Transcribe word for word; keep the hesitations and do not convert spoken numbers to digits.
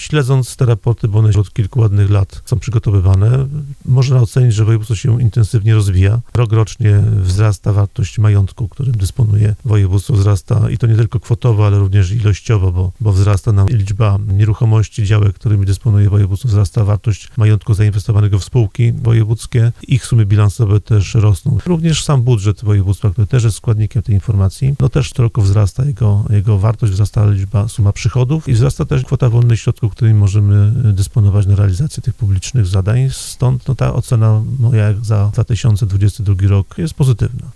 Śledząc te raporty, bo one od kilku ładnych lat są przygotowywane, można ocenić, że województwo się intensywnie rozwija. Rok rocznie wzrasta wartość majątku, którym dysponuje województwo, wzrasta i to nie tylko kwotowo, ale również ilościowo, bo, bo wzrasta nam liczba nieruchomości, działek, którymi dysponuje województwo, wzrasta wartość majątku zainwestowanego w spółki wojewódzkie. Ich sumy bilansowe też rosną. Również sam budżet województwa, który też jest składnikiem tej informacji, no też co roku wzrasta jego, jego wartość, wzrasta liczba, suma przychodów i wzrasta też kwota wolnych środków, którymi możemy dysponować na realizację tych publicznych zadań. Stąd no, ta ocena moja jak za dwa tysiące dwudziesty drugi rok jest pozytywna.